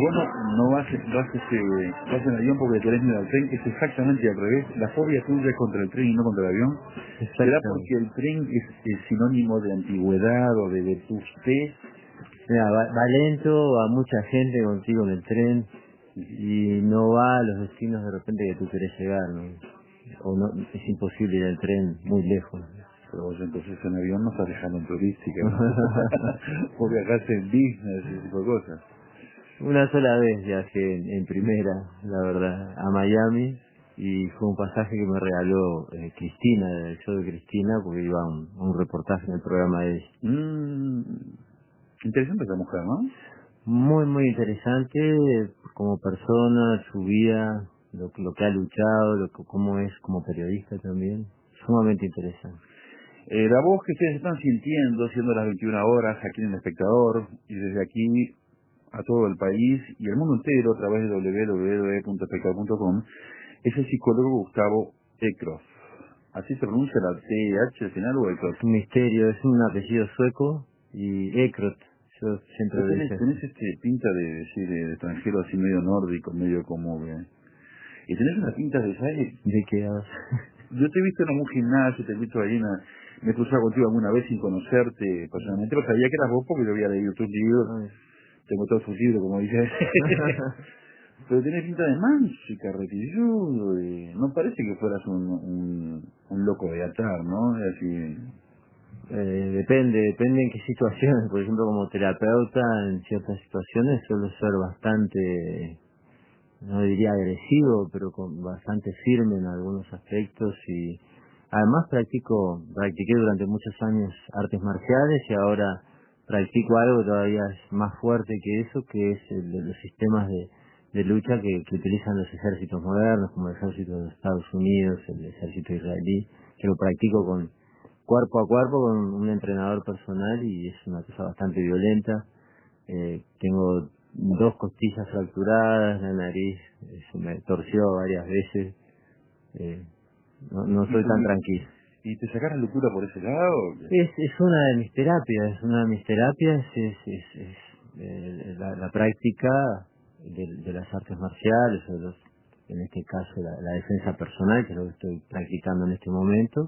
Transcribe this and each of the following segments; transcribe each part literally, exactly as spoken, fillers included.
vos no, no vas, vas, este, vas en avión porque tenés miedo al tren, es exactamente al revés. La fobia tuya es contra el tren y no contra el avión. ¿Será porque el tren es, es sinónimo de antigüedad o de vetustez? Mira, va, va lento, va mucha gente contigo en el tren y no va a los destinos de repente que tú querés llegar, ¿no? O no, es imposible ir al tren muy lejos. Pero vos entonces en avión no estás dejando en turística, ¿no? Vos viajaste en business y ese tipo de cosas. Una sola vez viajé en, en primera, la verdad, a Miami y fue un pasaje que me regaló eh, Cristina, del show de Cristina, porque iba a un, a un reportaje en el programa de ella. Mm, interesante esa mujer, ¿no? Muy, muy interesante como persona, su vida, lo, lo que ha luchado, lo que, cómo es como periodista también. Sumamente interesante. Eh, la voz que ustedes están sintiendo, siendo las veintiuna horas aquí en El Espectador, y desde aquí a todo el país y el mundo entero a través de doble u doble u doble u punto espectador punto com, es el psicólogo Gustavo Ekroth. ¿Así se pronuncia la T H al final o Ekroth? Es un misterio, es un apellido sueco y Ekroth, yo siempre Vos lo tenés, dije tenés así. este pinta de decir de, de extranjero así medio nórdico, medio como que... Y tenés una pinta de, ¿sabes? ¿De qué hablas? Yo te he visto en algún gimnasio, te he visto ahí, en una- me he cruzado contigo alguna vez sin conocerte personalmente, pero sabía que eras vos porque yo había leído tus libros, Ay. tengo todos tus libros, como dices. Pero tenés pinta de manso y carretilludo, y no parece que fueras un, un, un loco de atar, ¿no? Es así... Eh, depende, depende en qué situaciones. Por ejemplo, como terapeuta, en ciertas situaciones suelo ser bastante, no diría agresivo, pero con bastante firme en algunos aspectos y además practico, practiqué durante muchos años artes marciales y ahora practico algo que todavía es más fuerte que eso, que es el de los sistemas de, de lucha que, que utilizan los ejércitos modernos, como el ejército de Estados Unidos, el ejército israelí, que lo practico con cuerpo a cuerpo con un entrenador personal y es una cosa bastante violenta. Eh, tengo dos costillas fracturadas, la nariz eh, se me torció varias veces. Eh, no, no ¿Y, soy tu, tan y, tranquilo. y te sacaron locura por ese lado? ¿O qué? Es, es una de mis terapias, una de mis terapias es, es, es eh, la, la práctica de, de las artes marciales, o de los, en este caso la, la defensa personal, que es lo que estoy practicando en este momento.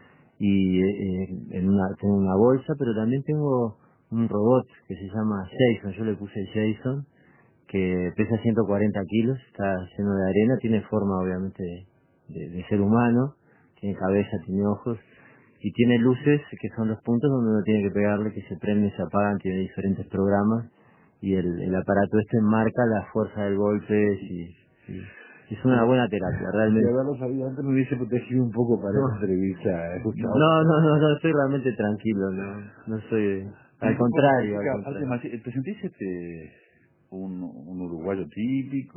Y eh, en una, tengo una bolsa, pero también tengo un robot que se llama Jason, yo le puse Jason, que pesa ciento cuarenta kilos, está lleno de arena, tiene forma obviamente de, de, de ser humano, tiene cabeza, tiene ojos, y tiene luces que son los puntos donde uno tiene que pegarle, que se prenden, se apagan, tiene diferentes programas, y el, el aparato este marca la fuerza del golpe, y, y es una Pero, buena terapia, de realmente. haberlo sabido antes me hubiese protegido un poco para esa entrevista, eh, Gustavo. No, no, no, no, estoy realmente tranquilo, no, no soy, Y al vos cuando contrario, al practicas artes contrario. marciales, ¿te sentís este, un, un uruguayo típico?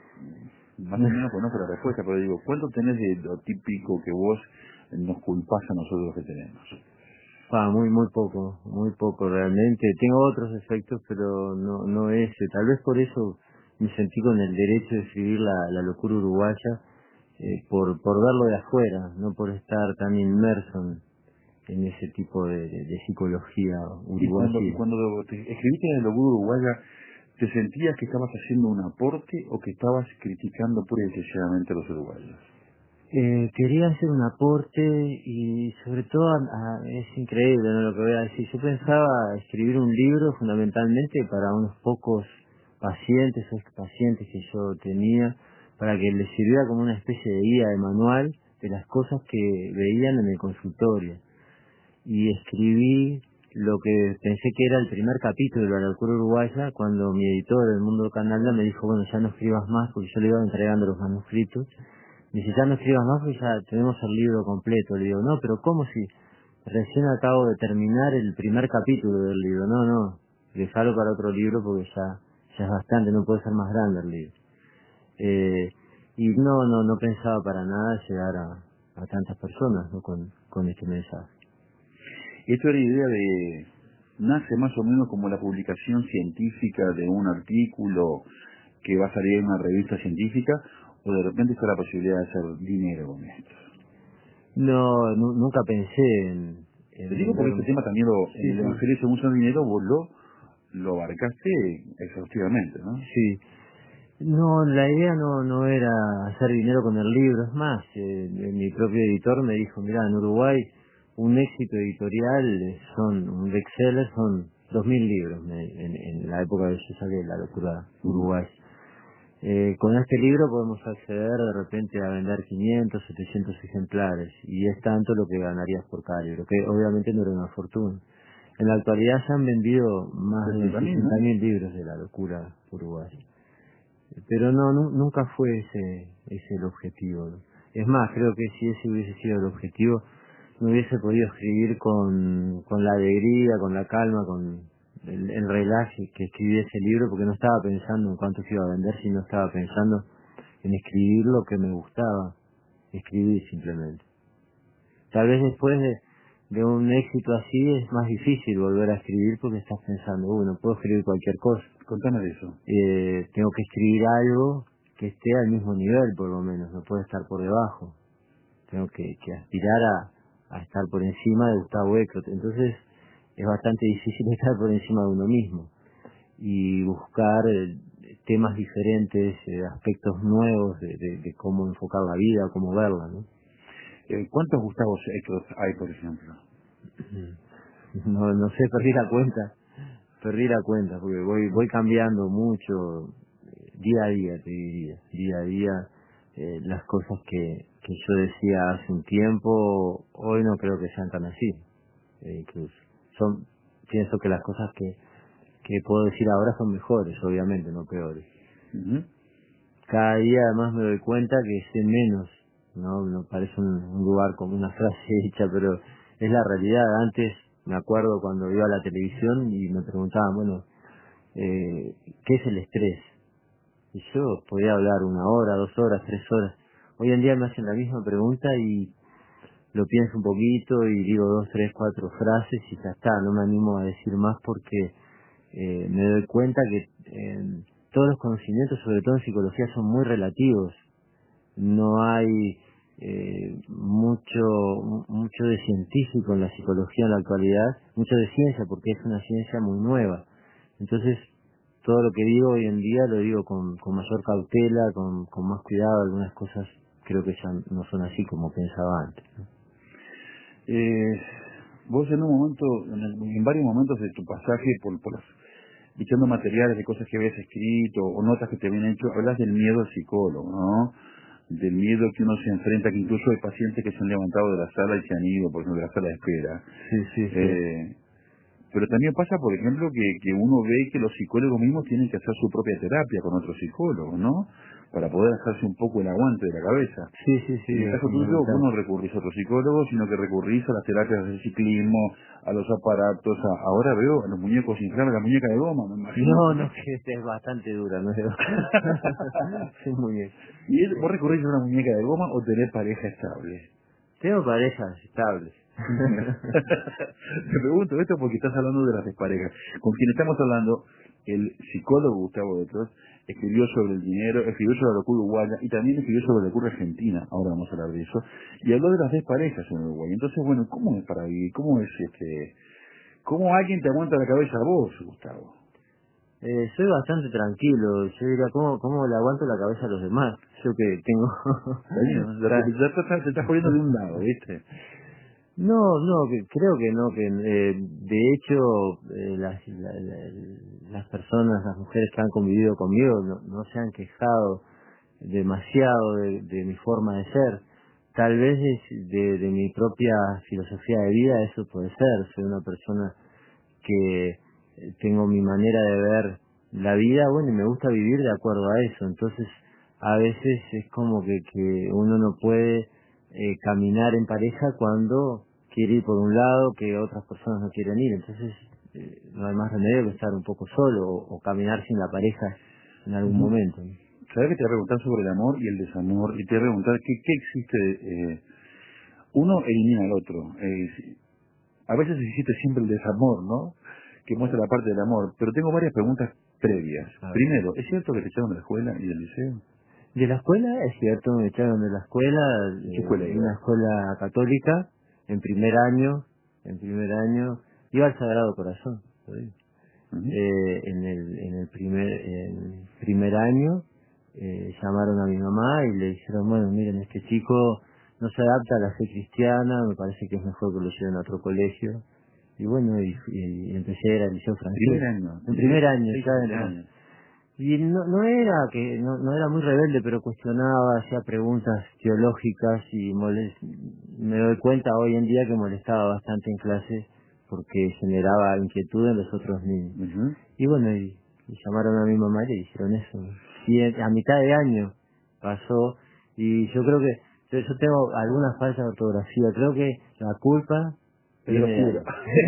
Más o menos conozco la respuesta, pero digo, ¿cuánto tenés de lo típico que vos nos culpás a nosotros que tenemos? Ah, muy, muy poco, muy poco realmente. Tengo otros efectos, pero no, no ese. Tal vez por eso me sentí con el derecho de escribir la, la locura uruguaya, eh, por, por verlo de afuera, no por estar tan inmerso en, en ese tipo de, de, de psicología Y cuando, y uruguaya. cuando te escribiste en el locura uruguaya, ¿te sentías que estabas haciendo un aporte o que estabas criticando pura y excesivamente a los uruguayos? Eh, quería hacer un aporte y sobre todo a- a- es increíble, ¿no? Lo que voy a decir. Yo pensaba escribir un libro fundamentalmente para unos pocos pacientes o pacientes que yo tenía, para que les sirviera como una especie de guía, de manual de las cosas que veían en el consultorio. Y escribí lo que pensé que era el primer capítulo de la locura uruguaya cuando mi editor, El Mundo Canalda, me dijo, bueno, ya no escribas más, porque yo le iba entregando los manuscritos. Y si ya no escribas más, pues ya tenemos el libro completo. Le digo, no, pero ¿cómo si recién acabo de terminar el primer capítulo del libro? No, no, dejalo para otro libro porque ya, ya es bastante, no puede ser más grande el libro. Eh, y no, no, no pensaba para nada llegar a, a tantas personas, ¿no? con, con este mensaje. Esto era idea de... nace más o menos como la publicación científica de un artículo que va a salir en una revista científica, o de repente está la posibilidad de hacer dinero con esto. No, nu- nunca pensé en, Te en digo porque vender este un... tema también lo, en Sí, el sí. Evangelio según San Dinero vos lo, lo abarcaste exhaustivamente, ¿no? Sí. No, la idea no no era hacer dinero con el libro, es más, eh, mi propio editor me dijo, mira, en Uruguay un éxito editorial son, un bestseller son dos mil libros, me, en, en la época que yo saqué La Locura Uruguay. Eh, con este libro podemos acceder de repente a vender quinientos, setecientos ejemplares, y es tanto lo que ganarías por cada libro, que obviamente no era una fortuna. En la actualidad se han vendido más de sesenta mil libros de La Locura Uruguay. Pero no, nu- nunca fue ese, ese el objetivo, ¿no? Es más, creo que si ese hubiese sido el objetivo, no hubiese podido escribir con, con la alegría, con la calma, con el, el relaje que escribí ese libro, porque no estaba pensando en cuánto se iba a vender, sino estaba pensando en escribir lo que me gustaba, escribir simplemente. Tal vez después de, de un éxito así es más difícil volver a escribir porque estás pensando, uy, no puedo escribir cualquier cosa. Contame de eso. Eh, tengo que escribir algo que esté al mismo nivel, por lo menos, no puede estar por debajo. Tengo que, que aspirar a, a estar por encima de Gustavo Eckert. Entonces es bastante difícil estar por encima de uno mismo y buscar eh, temas diferentes, eh, aspectos nuevos de, de, de cómo enfocar la vida, cómo verla, ¿no? Eh, ¿Cuántos Gustavos Eckert hay, por ejemplo? No, no sé, perdí la cuenta, perdí la cuenta, porque voy voy cambiando mucho, eh, día a día, te diría, día a día, eh, las cosas que, que yo decía hace un tiempo, hoy no creo que sean tan así, eh, incluso. Son, pienso que las cosas que, que puedo decir ahora son mejores, obviamente, no peores. Uh-huh. Cada día además me doy cuenta que sé menos, no, no parece un, un lugar como una frase hecha, pero es la realidad. Antes me acuerdo cuando iba a la televisión y me preguntaban, bueno, eh, ¿qué es el estrés? Y yo podía hablar una hora, dos horas, tres horas. Hoy en día me hacen la misma pregunta y lo pienso un poquito y digo dos, tres, cuatro frases y ya está, no me animo a decir más porque eh, me doy cuenta que eh, todos los conocimientos, sobre todo en psicología, son muy relativos. No hay eh, mucho mucho de científico en la psicología en la actualidad, mucho de ciencia porque es una ciencia muy nueva. Entonces, todo lo que digo hoy en día lo digo con, con mayor cautela, con, con más cuidado. Algunas cosas creo que ya no son así como pensaba antes, ¿no? Eh, vos en un momento, en, el- en varios momentos de tu pasaje por, por las, echando materiales de cosas que habías escrito o notas que te habían hecho, hablas del miedo al psicólogo, ¿no? Del miedo que uno se enfrenta, que incluso hay pacientes que se han levantado de la sala y se han ido, por ejemplo, de la sala de espera. Sí, sí, sí. Eh, pero también pasa, por ejemplo, que, que uno ve que los psicólogos mismos tienen que hacer su propia terapia con otros psicólogos, ¿no? Para poder dejarse un poco el aguante de la cabeza. Sí, sí, sí, En el es caso tuyo, vos fundamental. no recurrís a otros psicólogos, sino que recurrís a las terapias del ciclismo, a los aparatos, a, ahora veo a los muñecos inflables, la muñeca de goma, me imagino. No, no, que esta es bastante dura, no es sí, muy bien. ¿Y es, vos recurrís a una muñeca de goma o tenés pareja estable? Tengo parejas estables. Te pregunto esto porque estás hablando de las desparejas. Con quien estamos hablando, el psicólogo Gustavo Eckert escribió sobre el dinero, escribió sobre la locura uruguaya y también escribió sobre la locura argentina, ahora vamos a hablar de eso, y habló de las desparejas en Uruguay. Entonces, bueno, ¿cómo es para vivir? ¿Cómo es este? ¿Cómo alguien te aguanta la cabeza a vos, Gustavo? Eh, soy bastante tranquilo, yo diría, ¿cómo, cómo le aguanto la cabeza a los demás? Yo que tengo... Ya te, ya te- te estás poniendo de un lado, ¿viste? No, no, que creo que no, que eh, de hecho eh, las, la- la- las personas, las mujeres que han convivido conmigo no, no se han quejado demasiado de, de mi forma de ser. Tal vez es de, de mi propia filosofía de vida, eso puede ser. Soy una persona que eh, tengo mi manera de ver la vida, bueno, y me gusta vivir de acuerdo a eso. Entonces, a veces es como que, que uno no puede eh, caminar en pareja cuando quiere ir por un lado que otras personas no quieren ir. Entonces, eh, no hay más remedio que estar un poco solo o, o caminar sin la pareja en algún Ujú. momento, ¿no? Sabes que te voy a preguntar sobre el amor y el desamor, y te voy a preguntar qué, qué existe. Eh, uno elimina al otro. Eh, si- a veces existe siempre el desamor, ¿no? Que muestra la parte del amor. Pero tengo varias preguntas previas. A ver. Primero, ¿es cierto que te echaron de la escuela y del liceo? De la escuela, es cierto, me echaron de la escuela, ¿Qué escuela eh, una ibas? escuela católica, en primer año, en primer año, iba al Sagrado Corazón, lo digo. Uh-huh. eh, en, el, en el primer, en el primer año eh, llamaron a mi mamá y le dijeron, bueno, miren, este chico no se adapta a la fe cristiana, me parece que es mejor que lo lleven a otro colegio. Y bueno, y, y, y empecé a ir al liceo francés. Primer año. En primer año, sí, ya primer en, año. Y no, no era que no, no era muy rebelde, pero cuestionaba, hacía preguntas teológicas y molest, me doy cuenta hoy en día que molestaba bastante en clase porque generaba inquietud en los otros niños. Uh-huh. Y bueno, y, y llamaron a mi mamá y le dijeron eso. Y en, a mitad de año pasó, y yo creo que yo, yo tengo alguna falta de ortografía, creo que la culpa Es locura.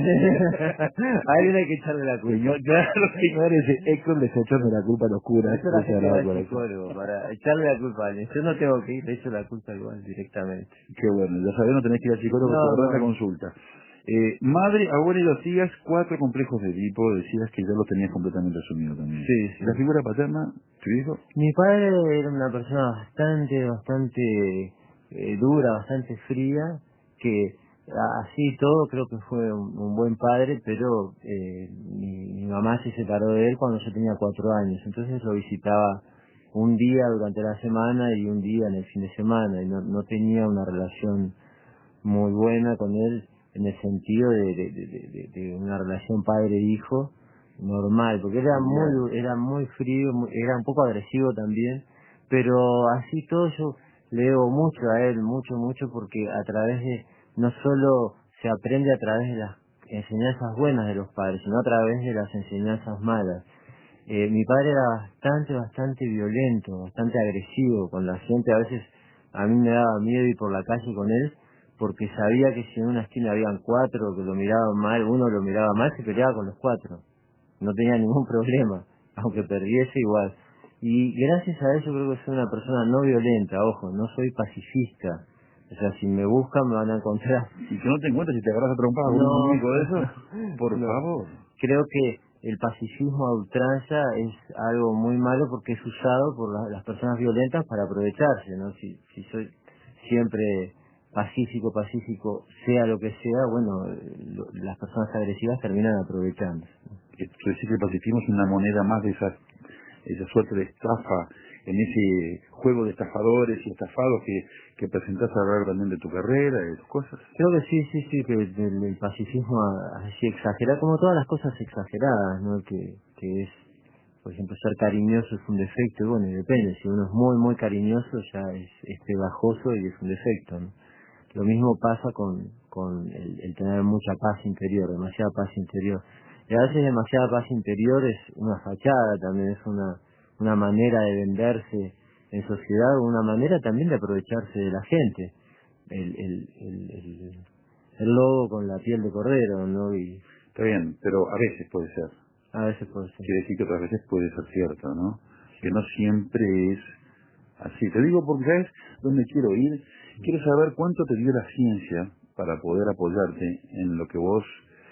a alguien hay que echarle la culpa. Señor, claro, señores, Héctor les echando la culpa a los curas. Eso la gente va al psicólogo, para echarle la culpa a alguien. Yo no tengo que ir, le echo la culpa igual directamente. Qué bueno, ya sabés, no tenés que ir al psicólogo, No, te ahorrás no. la consulta. Eh, madre, abuela y dos tías, cuatro complejos de Edipo, decías que ya lo tenías completamente asumido también. Sí, sí. ¿La figura paterna, tu hijo? Mi padre era una persona bastante, bastante eh, dura, bastante fría, que así todo creo que fue un, un buen padre, pero eh, mi, mi mamá se separó de él cuando yo tenía cuatro años, entonces lo visitaba un día durante la semana y un día en el fin de semana, y no, no tenía una relación muy buena con él en el sentido de, de, de, de, de una relación padre-hijo normal, porque era muy era muy frío, muy, era un poco agresivo también, pero así todo yo le debo mucho a él, mucho, mucho, porque a través de, no solo se aprende a través de las enseñanzas buenas de los padres, sino a través de las enseñanzas malas. Eh, mi padre era bastante, bastante violento, bastante agresivo con la gente, a veces a mí me daba miedo ir por la calle con él, porque sabía que si en una esquina habían cuatro que lo miraban mal, uno lo miraba mal, se peleaba con los cuatro. No tenía ningún problema, aunque perdiese igual. Y gracias a eso creo que soy una persona no violenta, ojo, no soy pacifista. O sea, si me buscan me van a encontrar. Y que no te encuentres si te agarras a trompar con No, un muñeco de eso, por no. favor. Creo que el pacifismo a ultranza es algo muy malo porque es usado por la, las personas violentas para aprovecharse, ¿no? Si, si soy siempre pacífico, pacífico, sea lo que sea, bueno, lo, las personas agresivas terminan aprovechándose. Quiero decir que el pacifismo es una moneda más de esa, esa suerte de estafa, en ese juego de estafadores y estafados que, que presentás a lo largo también de tu carrera y de tus cosas. Creo que sí, sí, sí, que el, el pacifismo así exagerado, como todas las cosas exageradas, ¿no? Que, que es, por ejemplo, ser cariñoso es un defecto, y bueno, y depende, si uno es muy, muy cariñoso ya es, es pegajoso y es un defecto, ¿no? Lo mismo pasa con, con el, el tener mucha paz interior, demasiada paz interior. Y a veces demasiada paz interior es una fachada también, es una, una manera de venderse en sociedad, una manera también de aprovecharse de la gente. El, el, el, el, el lobo con la piel de cordero, ¿no? Y Está bien, pero a veces puede ser. a veces puede ser. Quiere decir que otras veces puede ser cierto, ¿no? Que no siempre es así. Te digo porque, ¿sabes dónde quiero ir? Quiero saber cuánto te dio la ciencia para poder apoyarte en lo que vos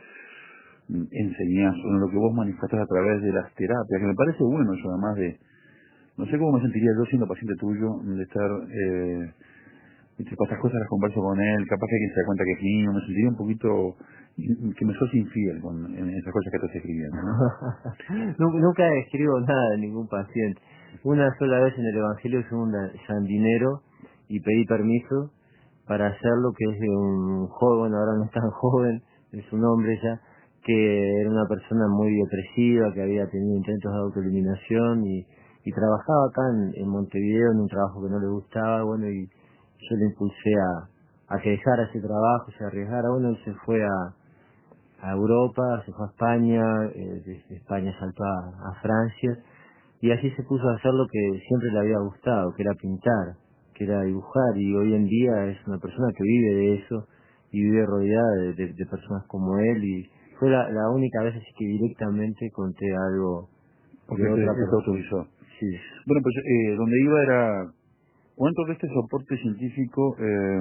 mm, enseñás o en lo que vos manifestás a través de las terapias, que me parece bueno eso, además de, no sé cómo me sentiría yo siendo paciente tuyo, de estar, eh, viste, para estas cosas las converso con él, capaz que alguien se da cuenta que es mío, me sentiría un poquito, que me sos infiel con en esas cosas que estás escribiendo, ¿no? Nunca nunca escribo nada de ningún paciente. Una sola vez en el Evangelio fui un sandinero y pedí permiso para hacerlo, que es de un joven, ahora no es tan joven, es un hombre ya, que era una persona muy depresiva, que había tenido intentos de autoeliminación y, y trabajaba acá en, en Montevideo en un trabajo que no le gustaba, bueno, y yo le impulsé a, a que dejara ese trabajo, se arriesgara, bueno, él se fue a a Europa, se fue a España, eh, desde España saltó a, a Francia, y así se puso a hacer lo que siempre le había gustado, que era pintar, que era dibujar, y hoy en día es una persona que vive de eso, y vive rodeada de, de, de personas como él, y fue la, la única vez así que directamente conté algo Porque de te, otra te persona. autorizó. Sí. Bueno, pues eh, donde iba era, ¿cuánto de este soporte científico eh,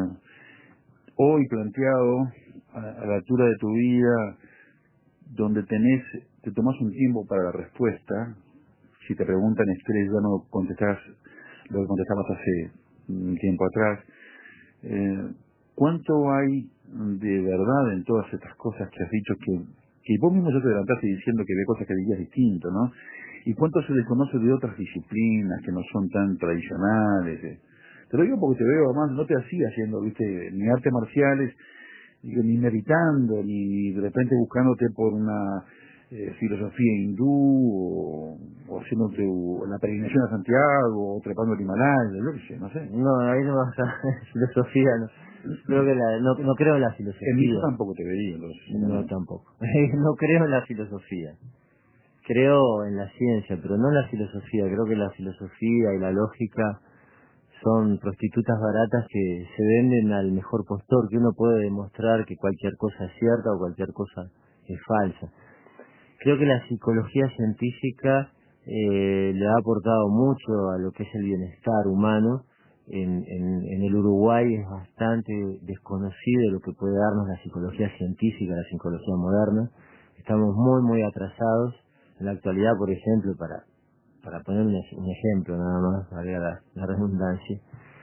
hoy planteado a, a la altura de tu vida, donde tenés, te tomás un tiempo para la respuesta? Si te preguntan estrés, ya no contestás lo que contestabas hace un tiempo atrás. Eh, ¿Cuánto hay de verdad en todas estas cosas que has dicho que, que vos mismo ya te adelantaste diciendo que ve cosas que veías distinto, ¿no? Y cuánto se desconoce de otras disciplinas que no son tan tradicionales. Eh. Te lo digo porque te veo, además, no te hacía haciendo, viste, ni artes marciales, ni, ni meditando, ni de repente buscándote por una eh, filosofía hindú, o, o haciéndote o la peregrinación a Santiago, o trepando el Himalaya, yo qué sé, no sé. No, ahí no vas a filosofía, no. Creo que la, no, no creo en la filosofía. En eso tampoco te veía, entonces. No, no tampoco. No creo en la filosofía. Creo en la ciencia, pero no en la filosofía. Creo que la filosofía y la lógica son prostitutas baratas que se venden al mejor postor, que uno puede demostrar que cualquier cosa es cierta o cualquier cosa es falsa. Creo que la psicología científica eh, le ha aportado mucho a lo que es el bienestar humano. En, en, en el Uruguay es bastante desconocido lo que puede darnos la psicología científica, la psicología moderna. Estamos muy, muy atrasados. En la actualidad, por ejemplo, para para poner un, un ejemplo nada más, valga la, la redundancia,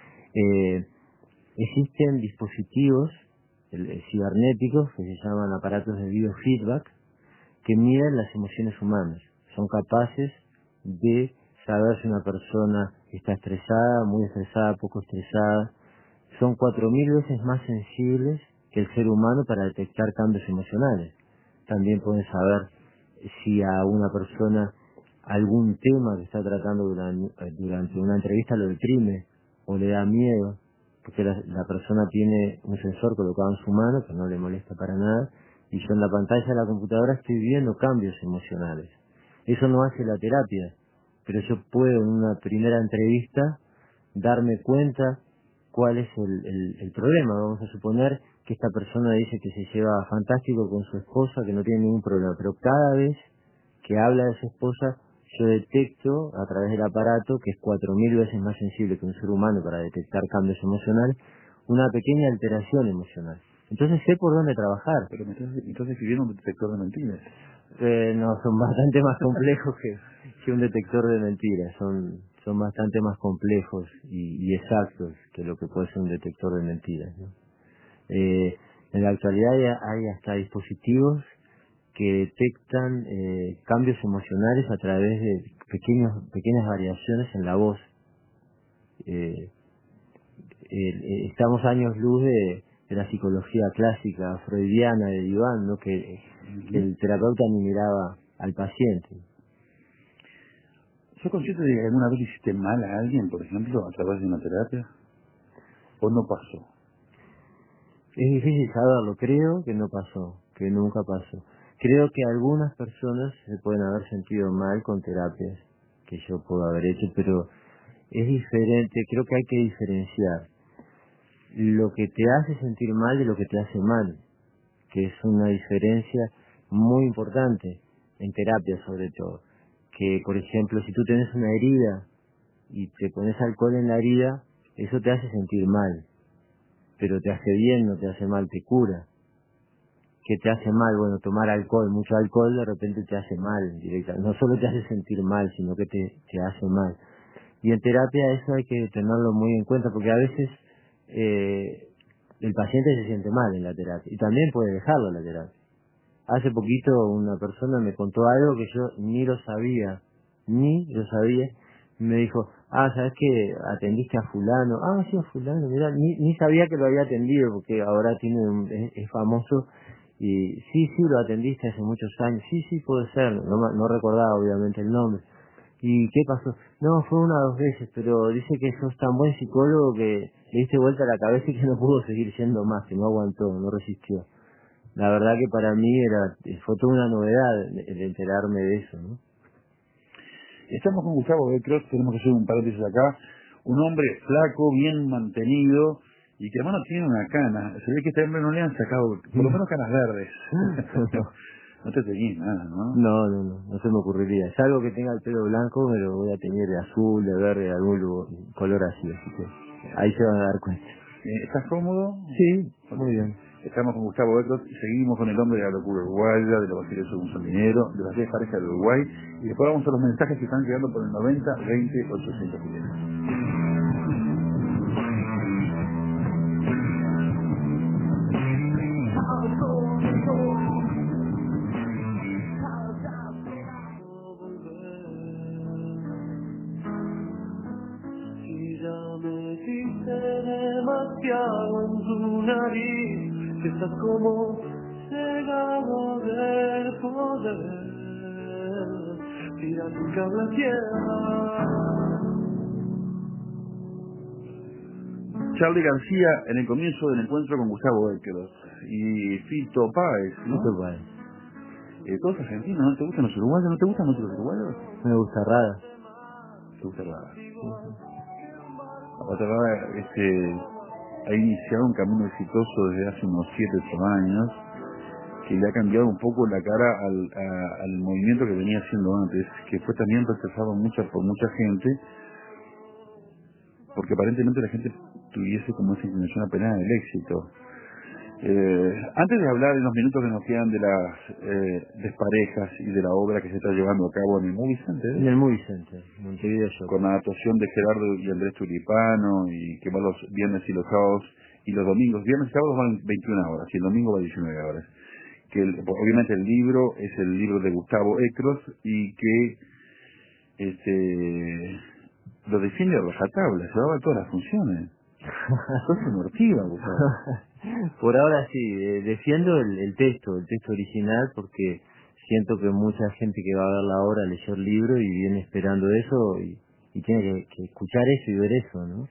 eh, existen dispositivos el, el cibernéticos que se llaman aparatos de biofeedback que miden las emociones humanas. Son capaces de saber si una persona está estresada, muy estresada, poco estresada. Son cuatro mil veces más sensibles que el ser humano para detectar cambios emocionales. También pueden saber si a una persona algún tema que está tratando durante, durante una entrevista lo deprime o le da miedo, porque la, la persona tiene un sensor colocado en su mano que no le molesta para nada, y yo en la pantalla de la computadora estoy viendo cambios emocionales. Eso no hace la terapia, pero yo puedo en una primera entrevista darme cuenta cuál es el, el, el problema. Vamos a suponer que esta persona dice que se lleva fantástico con su esposa, que no tiene ningún problema, pero cada vez que habla de su esposa, yo detecto a través del aparato, que es cuatro mil veces más sensible que un ser humano para detectar cambios emocionales, una pequeña alteración emocional. Entonces sé por dónde trabajar. Pero me estás, me estás escribiendo un detector de mentiras. Eh, no, son bastante más complejos que, que un detector de mentiras. Son son bastante más complejos y, y exactos que lo que puede ser un detector de mentiras, ¿no? Eh, en la actualidad hay, hay hasta dispositivos que detectan eh, cambios emocionales a través de pequeños pequeñas variaciones en la voz. Eh, eh, estamos años luz de, de la psicología clásica freudiana de Diván, ¿no? que, que el terapeuta ni miraba al paciente. ¿Sos consciente de que alguna vez hiciste mal a alguien, por ejemplo, a través de una terapia? ¿O no pasó? Es difícil saberlo, creo que no pasó, que nunca pasó. Creo que algunas personas se pueden haber sentido mal con terapias que yo puedo haber hecho, pero es diferente, creo que hay que diferenciar lo que te hace sentir mal de lo que te hace mal, que es una diferencia muy importante en terapia sobre todo. Que, por ejemplo, si tú tienes una herida y te pones alcohol en la herida, eso te hace sentir mal, pero te hace bien, no te hace mal, te cura. ¿Qué te hace mal? Bueno, tomar alcohol, mucho alcohol de repente te hace mal, directa. No solo te hace sentir mal, sino que te, te hace mal. Y en terapia eso hay que tenerlo muy en cuenta, porque a veces eh, el paciente se siente mal en la terapia y también puede dejarlo la terapia. Hace poquito una persona me contó algo que yo ni lo sabía, ni lo sabía. Me dijo, ah, ¿sabes qué? Atendiste a fulano. Ah, sí, a fulano, mira, ni, ni sabía que lo había atendido, porque ahora tiene un, es, es famoso. Y sí, sí, lo atendiste hace muchos años. Sí, sí, puede ser. No, ma- no recordaba obviamente el nombre. ¿Y qué pasó? No, fue una o dos veces, pero dice que sos tan buen psicólogo que le diste vuelta a la cabeza y que no pudo seguir siendo más, que no aguantó, no resistió. La verdad que para mí era fue toda una novedad el, el enterarme de eso, ¿no? Estamos con Gustavo Becros, tenemos que hacer un paréntesis acá. Un hombre flaco, bien mantenido, y que además no tiene una cana. Se ve que a este hombre no le han sacado, por lo menos canas verdes. No te teñís nada, ¿no? No, no, no, no se me ocurriría. Es algo que tenga el pelo blanco, me lo voy a teñir de azul, de verde, de algún lugar, color así, así que ahí se van a dar cuenta. Eh, ¿Estás cómodo? Sí, muy bien. Estamos con Gustavo Becros y seguimos con el hombre de la locura uruguaya, de los vaqueros según San Dinero, de las diez parejas de Uruguay, y después vamos a los mensajes que están llegando por el noventa veinte ochocientos diez. bloqueado en tu nariz, que estás como cegado del poder, tira tu cable a tierra. Charly García en el comienzo del encuentro con Gustavo Ekros y Fito Páez, ¿no? Fito Páez. Eh, todos argentinos, ¿no te gustan los uruguayos? ¿No te gustan los uruguayos? Me gusta Rada. ¿Te gusta Rada? Aparte Rada este, ha iniciado un camino exitoso desde hace unos siete ocho años que le ha cambiado un poco la cara al, a, al movimiento que venía haciendo antes, que fue también rechazado mucha, por mucha gente, porque aparentemente la gente tuviese como esa inclinación apenada del éxito. Eh, antes de hablar en los minutos que nos quedan de las eh, desparejas y de la obra que se está llevando a cabo en el Movie Center, en el Movie Center, Montevideo Show, con la actuación de Gerardo y Andrés Tulipano, y que va los viernes y los sábados y los domingos, viernes y sábados van veintiuna horas y el domingo va diecinueve horas, que el, obviamente el libro es el libro de Gustavo Ekros y que este lo defiende a rajatabla, se va a todas las funciones. Sos un ortiva, Gustavo. Por ahora sí, eh, defiendo el, el texto, el texto original, porque siento que mucha gente que va a ver la obra leyó el libro y viene esperando eso y, y tiene que, que escuchar eso y ver eso, ¿no?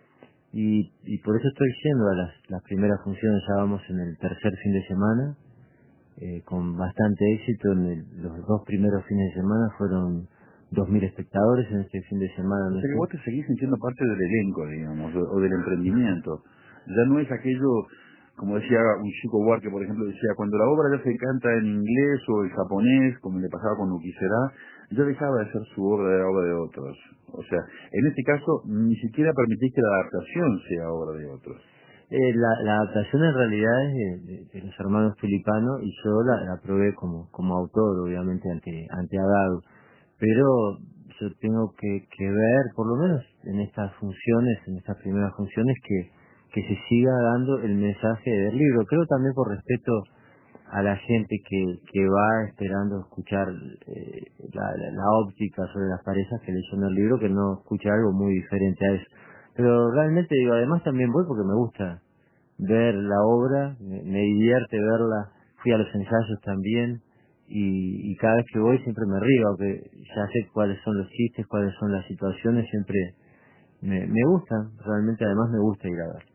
Y, y por eso estoy yendo a las, las primeras funciones, ya vamos en el tercer fin de semana, eh, con bastante éxito. En el, los dos primeros fines de semana fueron dos mil espectadores, en este fin de semana. O sea que vos te seguís sintiendo parte del elenco, digamos, o, o del emprendimiento. Ya no es aquello, como decía un Chico Buarque, por ejemplo, decía, cuando la obra ya se canta en inglés o en japonés, como le pasaba con Ukiserá, ya dejaba de ser su obra de la obra de otros. O sea, en este caso, ni siquiera permitís que la adaptación sea obra de otros. Eh, la, la adaptación en realidad es de, de, de los hermanos Tulipano, y yo la, la probé como, como autor, obviamente, ante, ante Agado. Pero yo tengo que, que ver, por lo menos en estas funciones, en estas primeras funciones, que, que se siga dando el mensaje del libro. Creo también por respeto a la gente que, que va esperando escuchar eh, la, la, la óptica sobre las parejas que leyó en el libro, que no escucha algo muy diferente a eso. Pero realmente digo, además también voy porque me gusta ver la obra, me, me divierte verla, fui a los ensayos también, y, y cada vez que voy siempre me río, aunque ya sé cuáles son los chistes, cuáles son las situaciones, siempre me, me gusta, realmente además me gusta ir a ver.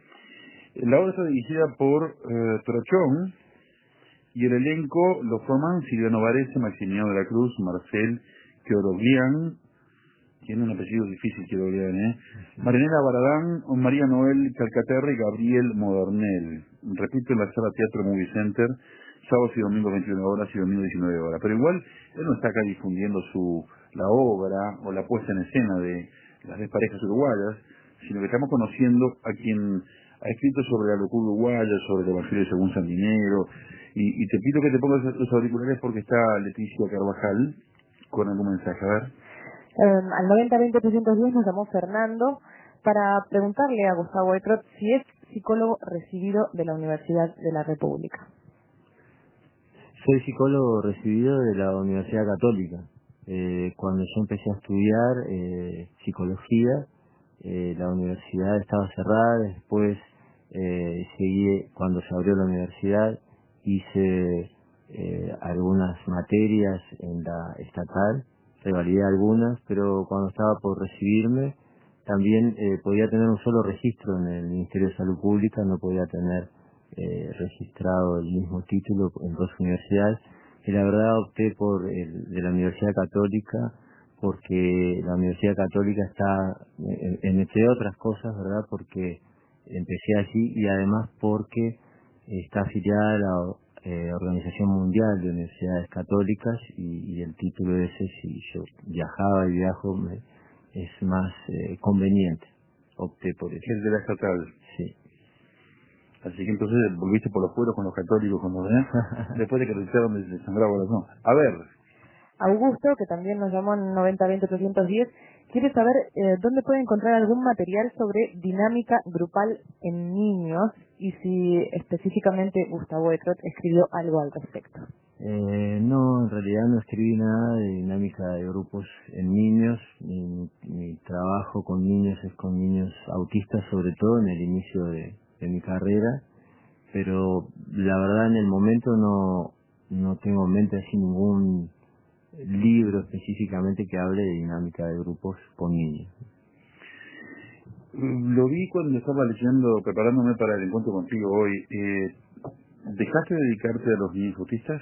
La obra está dirigida por eh, Trochón, y el elenco lo forman Silviano Varese, Maximiliano de la Cruz, Marcel Queroglián, tiene un apellido difícil Queroglián, ¿eh? Marinela Baradán, María Noel Calcaterra y Gabriel Modernel. Repito, en la sala Teatro Movie Center, sábados y domingos veintiuna horas y domingo diecinueve horas. Pero igual, él no está acá difundiendo su la obra o la puesta en escena de las tres parejas uruguayas, sino que estamos conociendo a quien ha escrito sobre la locura uruguaya, sobre el Evangelio según San Dinero, y, y te pido que te pongas los auriculares porque está Leticia Carvajal con algún mensaje. A ver. Um, al noventa veinte trescientos diez nos llamó Fernando para preguntarle a Gustavo Ekros si es psicólogo recibido de la Universidad de la República. Soy psicólogo recibido de la Universidad Católica. Eh, cuando yo empecé a estudiar eh, psicología, eh, la universidad estaba cerrada. Después eh, seguí, cuando se abrió la universidad, hice eh, algunas materias en la estatal, revalidé algunas, pero cuando estaba por recibirme también eh, podía tener un solo registro en el Ministerio de Salud Pública, no podía tener eh, registrado el mismo título en dos universidades, y la verdad opté por el de la Universidad Católica, porque la Universidad Católica está, en, en entre otras cosas, ¿verdad?, porque empecé allí, y además porque está afiliada a la eh, Organización Mundial de Universidades Católicas, y, y el título ese, si yo viajaba y viajo, me, es más eh, conveniente. Opté por eso. El de la estatal. Sí. Así que entonces volviste por los pueblos con los católicos, con los demás, después de que rechazaron de sangrar corazón. A ver. Augusto, que también nos llamó en noventa veinte trescientos diez, quiere saber eh, dónde puede encontrar algún material sobre dinámica grupal en niños y si específicamente Gustavo Ekros escribió algo al respecto. Eh, no, en realidad no escribí nada de dinámica de grupos en niños. Mi, mi, mi trabajo con niños es con niños autistas, sobre todo en el inicio de, de mi carrera, pero la verdad en el momento no, no tengo en mente así ningún libro específicamente que hable de dinámica de grupos con niños. Lo vi cuando estaba leyendo, preparándome para el encuentro contigo hoy. Eh, ¿Dejaste de dedicarte a los niños autistas?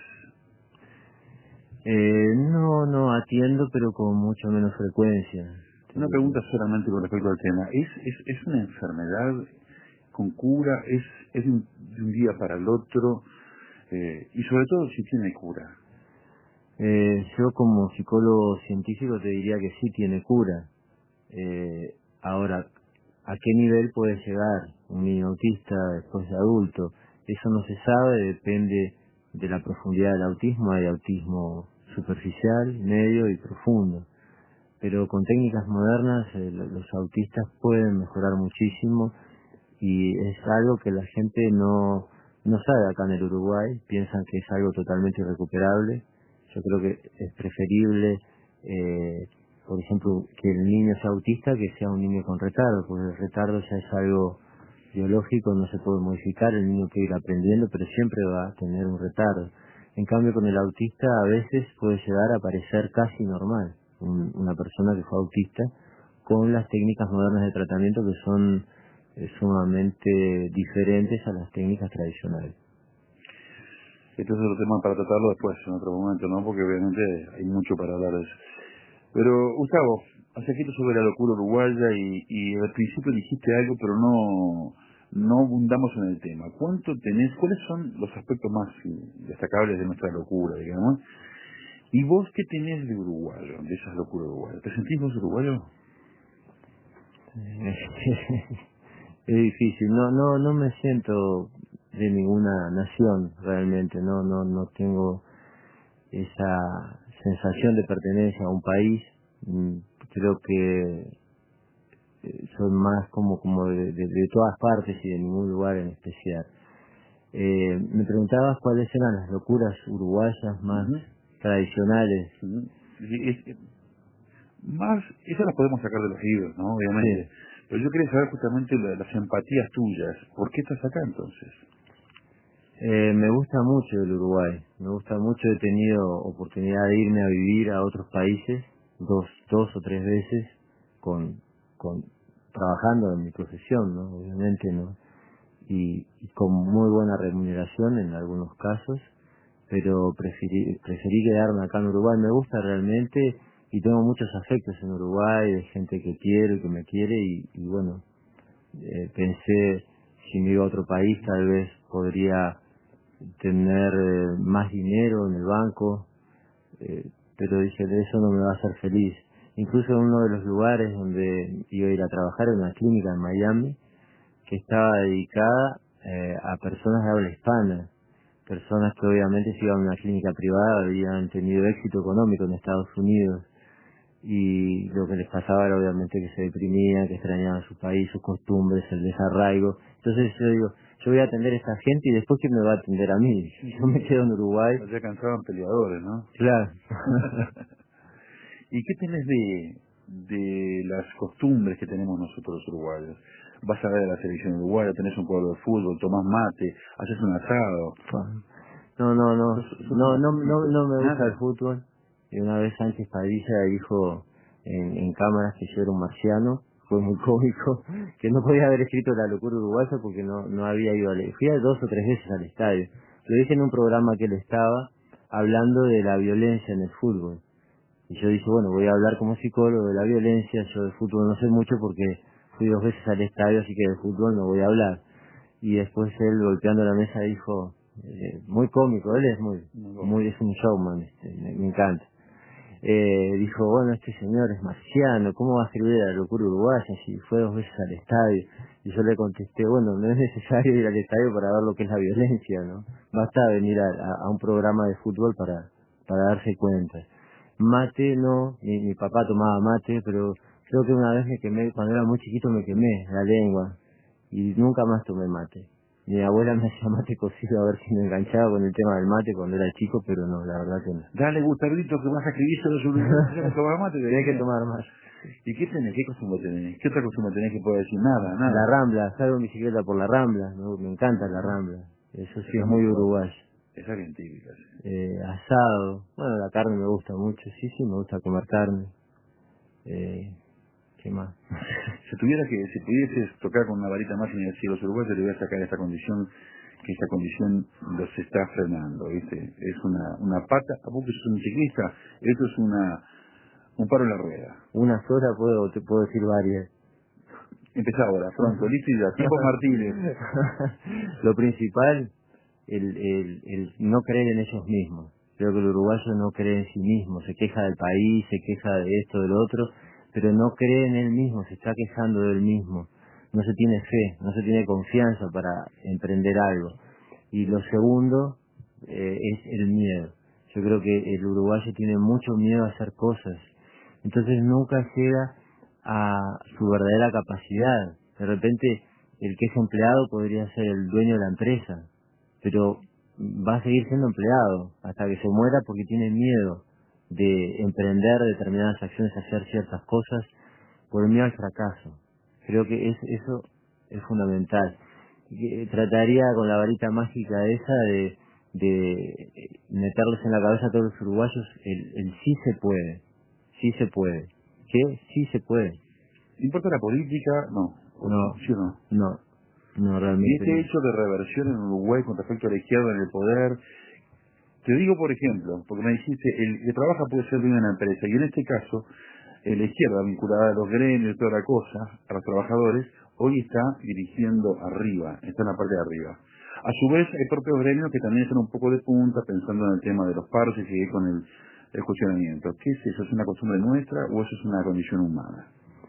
Eh, no, no atiendo, pero con mucho menos frecuencia. Una pregunta solamente con respecto al tema. ¿Es, es, es una enfermedad con cura? ¿Es, es de, un, de un día para el otro? Eh, y sobre todo si tiene cura. Eh, yo como psicólogo científico te diría que sí tiene cura. Eh, ahora, ¿a qué nivel puede llegar un niño autista después de adulto? Eso no se sabe, depende de la profundidad del autismo. Hay autismo superficial, medio y profundo. Pero con técnicas modernas eh, los autistas pueden mejorar muchísimo y es algo que la gente no, no sabe acá en el Uruguay. Piensan que es algo totalmente irrecuperable. Yo creo que es preferible, eh, por ejemplo, que el niño sea autista que sea un niño con retardo, porque el retardo ya es algo biológico, no se puede modificar, el niño puede ir aprendiendo, pero siempre va a tener un retardo. En cambio, con el autista a veces puede llegar a parecer casi normal, un, una persona que fue autista, con las técnicas modernas de tratamiento que son eh, sumamente diferentes a las técnicas tradicionales. Este es otro tema para tratarlo después, en otro momento, ¿no? Porque obviamente hay mucho para hablar de eso. Pero, Gustavo, hace poquito sobre la locura uruguaya y, y al principio dijiste algo, pero no no abundamos en el tema. ¿Cuánto tenés, cuáles son los aspectos más destacables de nuestra locura, digamos? ¿Y vos qué tenés de uruguayo, de esas locuras uruguayas? ¿Te sentís vos uruguayo? Es difícil, no, no, no me siento de ninguna nación realmente, no, no, no tengo esa sensación de pertenencia a un país. Creo que son más como como de, de, de todas partes y de ningún lugar en especial. Eh, me preguntabas cuáles eran las locuras uruguayas más uh-huh. tradicionales. Uh-huh. Es, es, más, esas las podemos sacar de los libros, ¿no? Obviamente. Sí. Pero yo quería saber justamente la, las empatías tuyas. ¿Por qué estás acá entonces? Eh, me gusta mucho el Uruguay, me gusta mucho, he tenido oportunidad de irme a vivir a otros países, dos, dos o tres veces, con, con, trabajando en mi profesión, ¿no? Obviamente, ¿no? Y, y con muy buena remuneración en algunos casos, pero preferí, preferí quedarme acá en Uruguay. Me gusta realmente y tengo muchos afectos en Uruguay, de gente que quiero y que me quiere y, y bueno, eh, pensé, si me iba a otro país tal vez podría tener eh, más dinero en el banco, eh, pero dije, de eso no me va a hacer feliz. Incluso en uno de los lugares donde iba a ir a trabajar, en una clínica en Miami, que estaba dedicada eh, a personas de habla hispana, personas que obviamente si iban a una clínica privada habían tenido éxito económico en Estados Unidos, y lo que les pasaba era obviamente que se deprimían, que extrañaban su país, sus costumbres, el desarraigo. Entonces yo digo, yo voy a atender a esta gente y después ¿quién me va a atender a mí? Yo me quedo en Uruguay. Ya cansaban peleadores, ¿no? Claro. ¿Y qué tenés de, de las costumbres que tenemos nosotros los uruguayos? Vas a ver a la selección uruguaya, tenés un cuadro de fútbol, tomás mate, haces un asado. No, no, no, no, no, no, no me gusta Nada. el fútbol. Y una vez Sánchez Padilla dijo en, en cámaras que yo era un marciano, fue muy cómico, que no podía haber escrito La locura uruguaya porque no no había ido al fui a dos o tres veces al estadio. Lo dije en un programa que él estaba hablando de la violencia en el fútbol. Y yo dije, bueno, voy a hablar como psicólogo de la violencia, yo de fútbol no sé mucho porque fui dos veces al estadio, así que de fútbol no voy a hablar. Y después él, golpeando la mesa, dijo, eh, muy cómico, él es muy, muy es un showman, este, me, me encanta. Eh, dijo, bueno, este señor es marciano, ¿cómo va a escribir a La locura uruguaya si fue dos veces al estadio? Y yo le contesté, bueno, no es necesario ir al estadio para ver lo que es la violencia, ¿no? Basta venir a, a, a un programa de fútbol para, para darse cuenta. Mate no, mi, mi papá tomaba mate, pero creo que una vez me quemé, cuando era muy chiquito me quemé la lengua y nunca más tomé mate. Mi abuela me hacía mate cocido a ver si me enganchaba con el tema del mate cuando era chico, pero no, la verdad que no. Dale, Gustavito, que vas a escribir sobre los uruguayos, tenés que tomar mate. Tenés que tomar más. ¿Y qué tenés? ¿Qué costumbre tenés? ¿Qué otra costumbre tenés que pueda decir? Nada, nada. La Rambla, salgo en bicicleta por la Rambla, me, me encanta la Rambla. Eso sí es muy uruguayo. Esa bien típica. Eh, asado, bueno, la carne me gusta mucho, sí, sí, me gusta comer carne. Eh, ¿Qué más? Si tuviera que, si pudieses tocar con una varita más y decir los uruguayos, le voy a sacar esta condición, que esta condición los está frenando, ¿viste? Es una, una pata, vos que sos un ciclista, esto es una, un paro en la rueda. Una sola puedo, te puedo decir varias. Empezá ahora, pronto, listo y ya, tiempo Martínez. Lo principal, el, el, el no creer en ellos mismos. Creo que el uruguayo no cree en sí mismo, se queja del país, se queja de esto, del otro, pero no cree en él mismo, se está quejando del mismo. No se tiene fe, no se tiene confianza para emprender algo. Y lo segundo eh, es el miedo. Yo creo que el uruguayo tiene mucho miedo a hacer cosas, entonces nunca llega a su verdadera capacidad. De repente el que es empleado podría ser el dueño de la empresa, pero va a seguir siendo empleado hasta que se muera porque tiene miedo de emprender determinadas acciones, hacer ciertas cosas por miedo al fracaso. Creo que es, eso es fundamental. Y, eh, trataría con la varita mágica esa de, de meterles en la cabeza a todos los uruguayos el, el sí se puede, sí se puede, que sí se puede. ¿Importa la política? No. No, ¿Sí o no? no, no realmente. Y este no. hecho de reversión en Uruguay con respecto a la izquierda en el poder, te digo por ejemplo, porque me dijiste, el que trabaja puede ser de una empresa, y en este caso, eh, la izquierda vinculada a los gremios y toda la cosa, a los trabajadores, hoy está dirigiendo arriba, está en la parte de arriba. A su vez, hay propios gremios que también están un poco de punta, pensando en el tema de los paros y seguir con el, el cuestionamiento. ¿Qué es eso? ¿Es una costumbre nuestra o eso es una condición humana?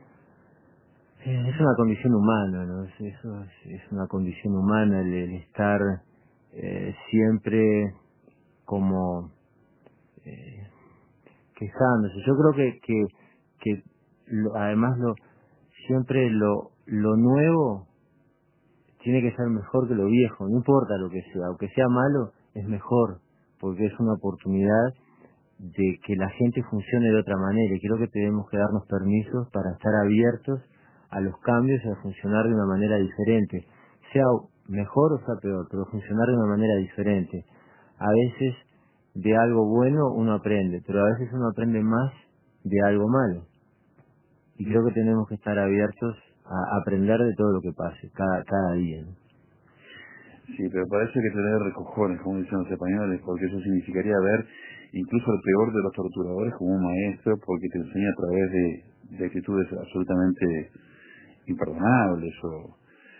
Eh, Es una condición humana, ¿no? Es- Eso es, es una condición humana el, el estar eh, siempre como eh, quejándose. Yo creo que que, que lo- además lo siempre lo lo nuevo tiene que ser mejor que lo viejo, no importa lo que sea, aunque sea malo, es mejor, porque es una oportunidad de que la gente funcione de otra manera, y creo que tenemos que darnos permisos para estar abiertos a los cambios y a funcionar de una manera diferente, sea mejor o sea peor, pero funcionar de una manera diferente. A veces de algo bueno uno aprende, pero a veces uno aprende más de algo malo, y creo que tenemos que estar abiertos a aprender de todo lo que pase, cada, cada día, ¿no? Sí, pero parece que tener recojones, como dicen los españoles, porque eso significaría ver incluso el peor de los torturadores como un maestro, porque te enseña a través de, de actitudes absolutamente imperdonables. O...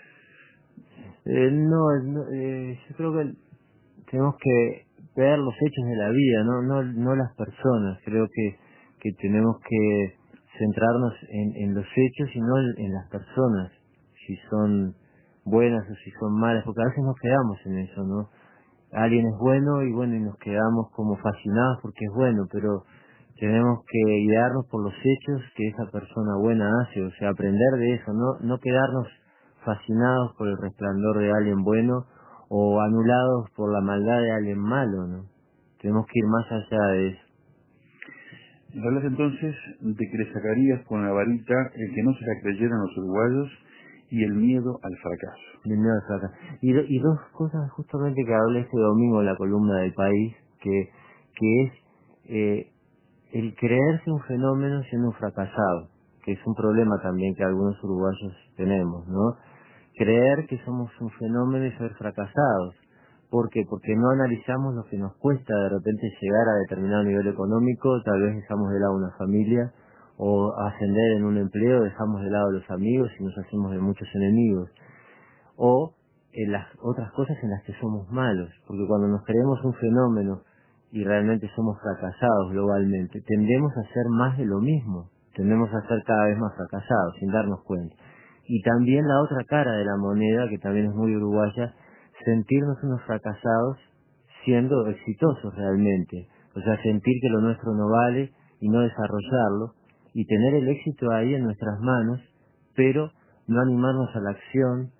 Eh, no, no eh, yo creo que tenemos que ver los hechos de la vida, no no no las personas. Creo que que tenemos que centrarnos en, en los hechos y no en, en las personas, si son buenas o si son malas, porque a veces nos quedamos en eso, ¿no? Alguien es bueno y bueno, y nos quedamos como fascinados porque es bueno, pero tenemos que guiarnos por los hechos que esa persona buena hace, o sea, aprender de eso, no no quedarnos fascinados por el resplandor de alguien bueno o anulados por la maldad de alguien malo, ¿no? Tenemos que ir más allá de eso. Hablas entonces de que le sacarías con la varita el que no se la creyeran los uruguayos y el miedo al fracaso. El miedo al fracaso. Y, do- y dos cosas justamente que hablé este domingo en la columna del País, que, que es eh, el creerse un fenómeno siendo un fracasado, que es un problema también que algunos uruguayos tenemos, ¿no? Creer que somos un fenómeno y ser fracasados. ¿Por qué? Porque no analizamos lo que nos cuesta de repente llegar a determinado nivel económico, tal vez dejamos de lado una familia, o ascender en un empleo, dejamos de lado los amigos y nos hacemos de muchos enemigos. O en las otras cosas en las que somos malos, porque cuando nos creemos un fenómeno y realmente somos fracasados globalmente, tendemos a hacer más de lo mismo, tendemos a ser cada vez más fracasados sin darnos cuenta. Y también la otra cara de la moneda, que también es muy uruguaya, sentirnos unos fracasados siendo exitosos realmente, o sea, sentir que lo nuestro no vale y no desarrollarlo, y tener el éxito ahí en nuestras manos, pero no animarnos a la acción,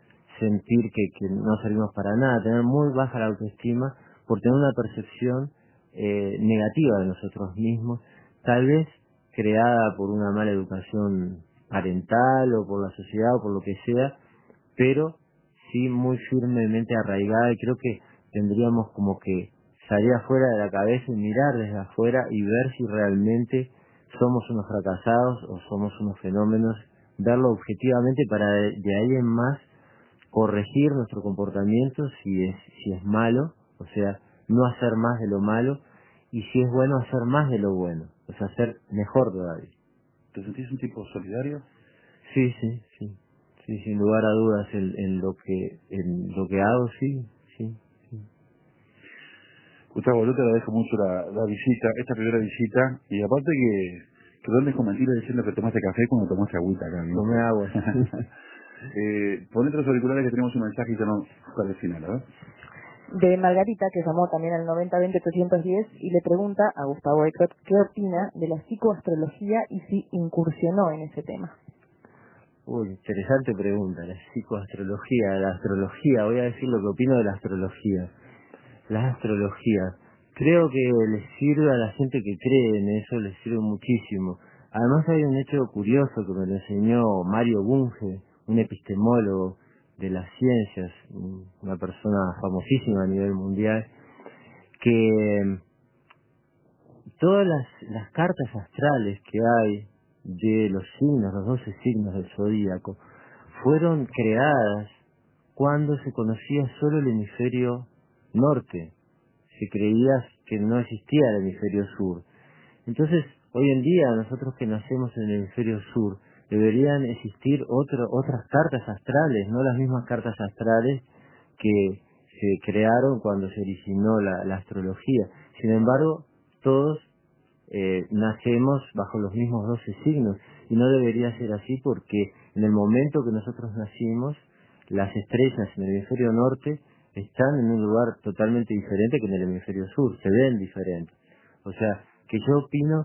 sentir que, que no servimos para nada, tener muy baja la autoestima por tener una percepción eh, negativa de nosotros mismos, tal vez creada por una mala educación parental o por la sociedad o por lo que sea, pero sí muy firmemente arraigada, y creo que tendríamos como que salir afuera de la cabeza y mirar desde afuera y ver si realmente somos unos fracasados o somos unos fenómenos, verlo objetivamente para de, de ahí en más corregir nuestro comportamiento si es, si es malo, o sea, no hacer más de lo malo, y si es bueno, hacer más de lo bueno, o sea, hacer mejor todavía. ¿Te sentís un tipo solidario? Sí, sí, sí, sí, sin lugar a dudas en, en lo que en lo que hago, sí, sí, sí. Gustavo, yo te agradezco mucho la, la visita, esta primera visita, y aparte que, que duermes con mentiras diciendo que tomaste café cuando tomaste agüita acá, ¿no? Tomé agua. eh, ponete los auriculares que tenemos un mensaje y te no para el final, ¿verdad? De Margarita, que llamó también al noventa veinte ochocientos diez y le pregunta a Gustavo Eckert qué opina de la psicoastrología y si incursionó en ese tema. Uy, interesante pregunta, la psicoastrología, la astrología, voy a decir lo que opino de la astrología. La astrología, creo que les sirve a la gente que cree en eso, les sirve muchísimo. Además hay un hecho curioso que me lo enseñó Mario Bunge, un epistemólogo de las ciencias, una persona famosísima a nivel mundial, que todas las, las cartas astrales que hay de los signos, los doce signos del zodíaco, fueron creadas cuando se conocía solo el hemisferio norte. Se creía que no existía el hemisferio sur. Entonces, hoy en día, nosotros que nacemos en el hemisferio sur, deberían existir otro, otras cartas astrales, no las mismas cartas astrales que se crearon cuando se originó la, la astrología. Sin embargo, todos eh, nacemos bajo los mismos doce signos, y no debería ser así, porque en el momento que nosotros nacimos, las estrellas en el hemisferio norte están en un lugar totalmente diferente que en el hemisferio sur, se ven diferentes. O sea, que yo opino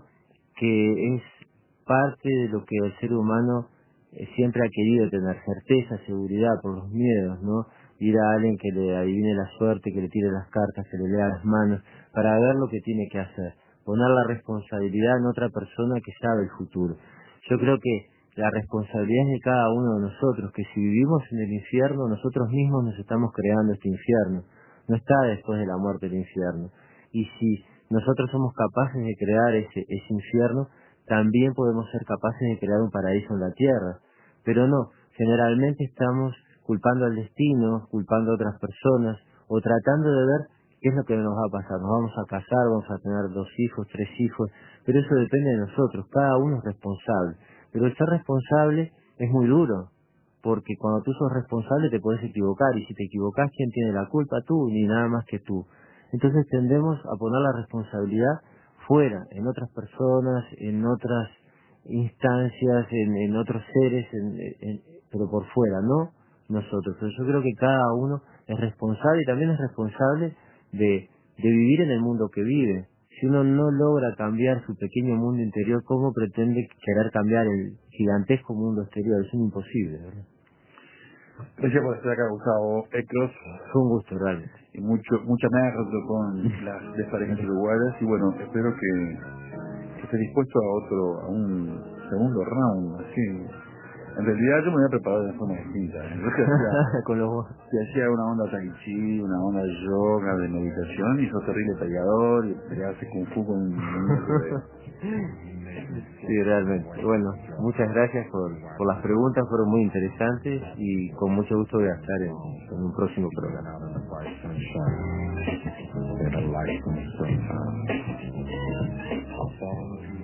que es parte de lo que el ser humano eh, siempre ha querido tener, certeza, seguridad por los miedos, ¿no? Ir a alguien que le adivine la suerte, que le tire las cartas, que le lea las manos, para ver lo que tiene que hacer, poner la responsabilidad en otra persona que sabe el futuro. Yo creo que la responsabilidad es de cada uno de nosotros, que si vivimos en el infierno, nosotros mismos nos estamos creando este infierno. No está después de la muerte el infierno. Y si nosotros somos capaces de crear ese, ese infierno, también podemos ser capaces de crear un paraíso en la tierra. Pero no, generalmente estamos culpando al destino, culpando a otras personas, o tratando de ver qué es lo que nos va a pasar. Nos vamos a casar, vamos a tener dos hijos, tres hijos, pero eso depende de nosotros, cada uno es responsable. Pero el ser responsable es muy duro, porque cuando tú sos responsable te puedes equivocar, y si te equivocás, ¿quién tiene la culpa? Tú, ni nada más que tú. Entonces tendemos a poner la responsabilidad fuera, en otras personas, en otras instancias, en, en otros seres, en, en, pero por fuera, no nosotros. Pero yo creo que cada uno es responsable, y también es responsable de, de vivir en el mundo que vive. Si uno no logra cambiar su pequeño mundo interior, ¿cómo pretende querer cambiar el gigantesco mundo exterior? Es imposible, ¿verdad? Gracias por estar acá, Gustavo Eckert. Fue un gusto, realmente. Y mucho, mucha anécdota con las desparejas uruguayas, y bueno, espero que, que esté dispuesto a otro, a un segundo round, así. En realidad yo me había preparado de forma distinta. Yo que hacía, Con los que hacía una onda tai chi, una onda de yoga, de meditación, y sos terrible peleador, y pelearse kung fu con un muñeco de... Sí, realmente. Bueno, muchas gracias por, por las preguntas, fueron muy interesantes, y con mucho gusto voy a estar en, en un próximo programa. In a light from the springtime.